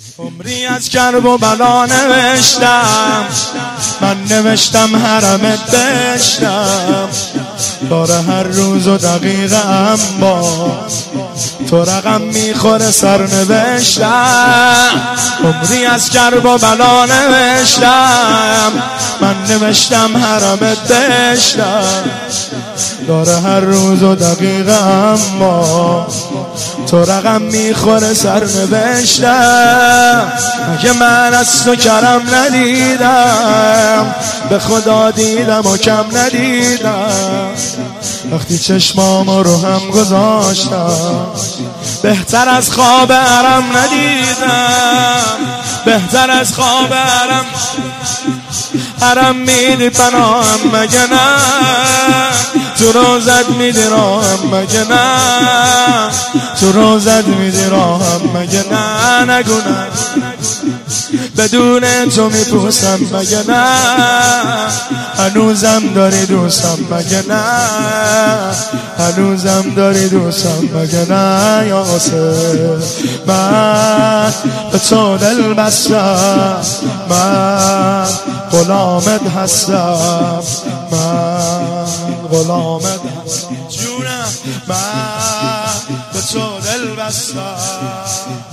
عمری از کرب و بلا نوشتم، من نوشتم حرمت بشتم. داره هر روز و دقیقه اما تو رقم میخوره سرنوشتم. عمری از کرب و بلا نوشتم، من نوشتم حرمت بشتم. داره هر روز و دقیقه اما تو رقم میخوره سرنوشتم. مگه من از تو کرم ندیدم، به خدا دیدم و کم ندیدم. وقتی چشمامو رو هم گذاشتم، بهتر از خواب حرم ندیدم. بهتر از خواب حرم میدی پناهم مگه نه؟ تو روزت میدی راهم مگه نه؟ تو روزت میدی راهم مگه نه؟ نگو نه بدون تو میپوسم مگه نه؟ هنوزم داری دوستم مگه نه؟ هنوزم داری دوستم مگه نه؟ یا حسین من به تو دل بستم، من غلامت هستم، من غلامت هستم جونم، من به تو دل بستم.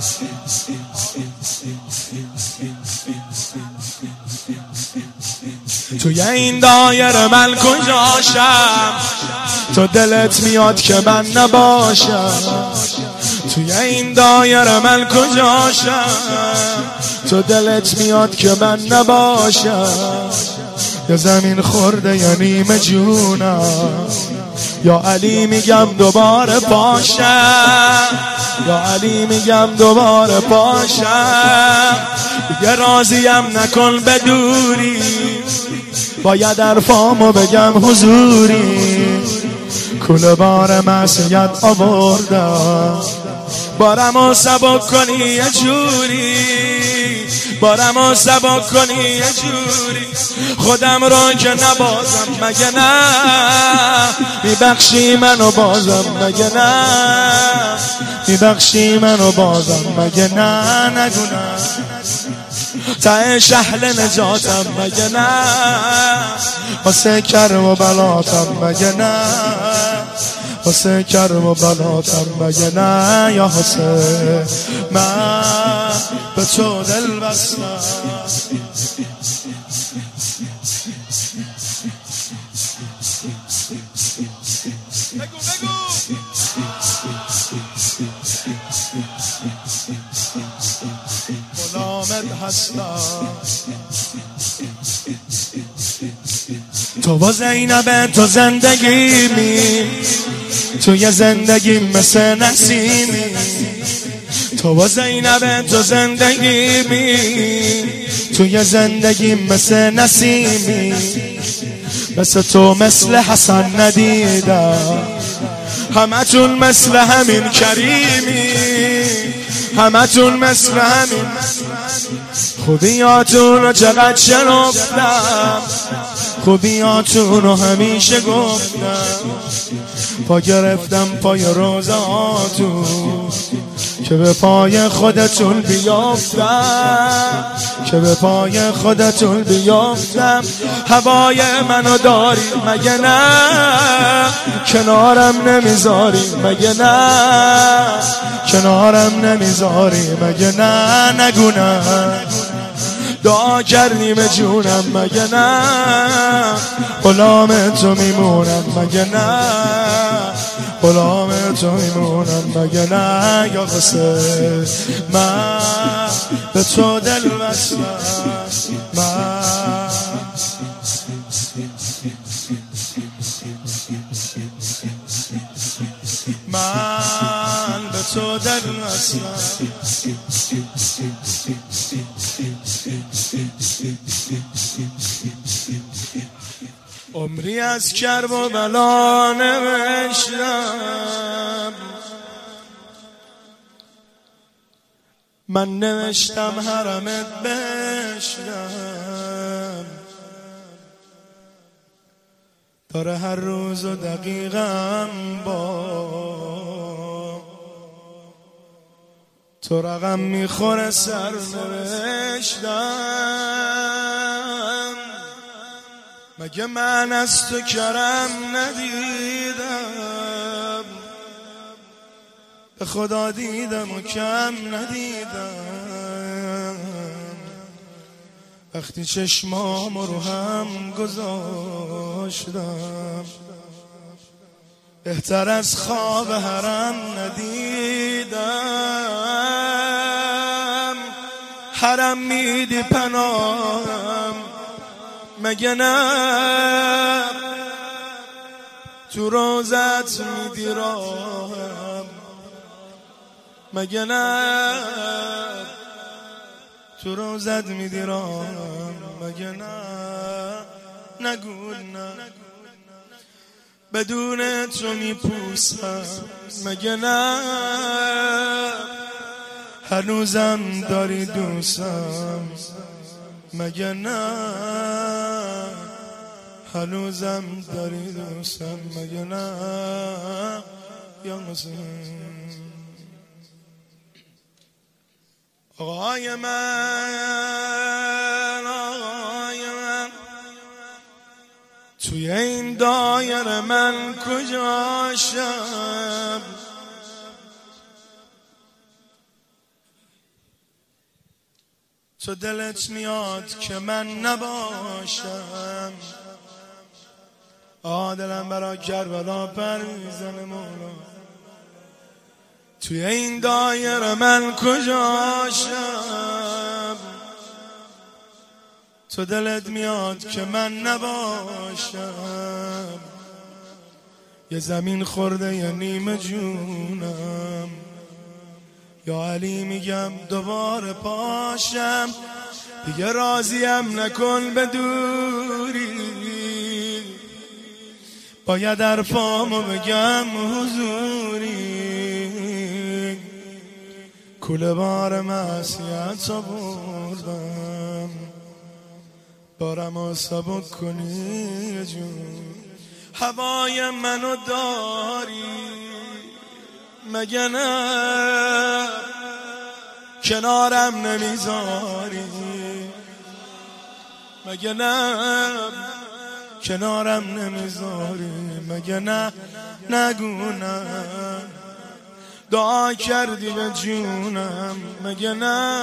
توی این دایره من کجاشم؟ تو دلت میاد که من نباشم. توی این دایره من کجاشم؟ تو دلت میاد که من نباشم. یا زمین خورده یا نیمه جونم، یا علی میگم دوباره پاشم، یا علی میگم دوباره پاشم. دیگه راضیم نکن بدوری، باید حرفامو بگم حضوری. کل بار معصیت آوردم، بارمو سبک کنی یه جوری، بارمو سبک کنی یه جوری. خودم رو که نبازم مگه نه؟ میبخشی منو بازم مگه نه؟ میبخشی منو بازم مگه نه؟ نگو نه تهش اهل نجاتم مگه نه؟ واسه کرم و بلاتم مگه نه؟ واسه کرم و بلاتم مگه نه؟ یا حسین من به تو دل بستم. غلامت هستم. تو با زینب تو زندگیمی، توی زندگی مثل نسیمی. تو با زینب تو زندگیمی، توی زندگی مثل نسیمی. مثل تو مثل حسن ندیدم، همتون مثل همین کریمی، همتون مثل همین. خوبیاتون رو چقدر شنفتم، خوبیاتون رو همیشه گفتم. پا گرفتم پای روزاتون که به پای خودتون بیافتم، که به پای خودتون بیافتم. هوای منو داری مگه نه؟ کنارم نمیذاری مگه نه؟ کنارم نمیذاری مگه نه؟ نگو نه دعا کردیم جونم مگه نه؟ غلام تو میمونم مگه نه؟ غلام تو میمونم مگه نه؟ یا حسین من به تو دل بستم، من به تو دل بستم. عمری از کرب و بلا نوشتم، من نوشتم حرمت بشتم. داره هر روز و دقیقم با تو رقم میخوره سرنوشتم، مگه من از تو کرم ندیدم؟ به خدا دیدم و کم ندیدم، وقتی چشمام رو هم گذاشتم بهتر از خواب حرم ندیدم. حرم میدی پناهم مگه نه؟ تو روزت میدی راهم مگه نه؟ تو روزت میدی راهم مگه نه؟ نگو نه، بدون تو میپوسم مگه نه؟ هنوزم داری دوستم مگه نه؟ هنوزم داری دوستم مگه نه؟ یا حسین آقای من، آقای من، توی این دایره من کجاشم؟ تو دلت میاد که من نباشم؟ دلم برا کربلا پر میزنه مولا. توی این دایره من کجاشم؟ تو دلت میاد که من نباشم؟ یه زمین خورده یه نیمه جونم، یا علی میگم دوباره پاشم. دیگه راضیم نکن به دوری، باید حرفامو بگم حضوری. کوله بار معصیت آوردم، بارمو سبک کنی جون. هوای منو داری مگه نه؟ کنارم نمیذاری مگه نه؟ کنارم نمیذاری مگه نه؟ نگو نه، دعا کردی به جونم مگه نه؟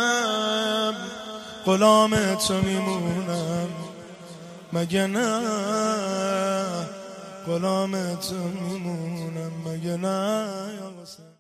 غلام تو میمونم مگه نه؟ غلام تو میمونم مگه نه؟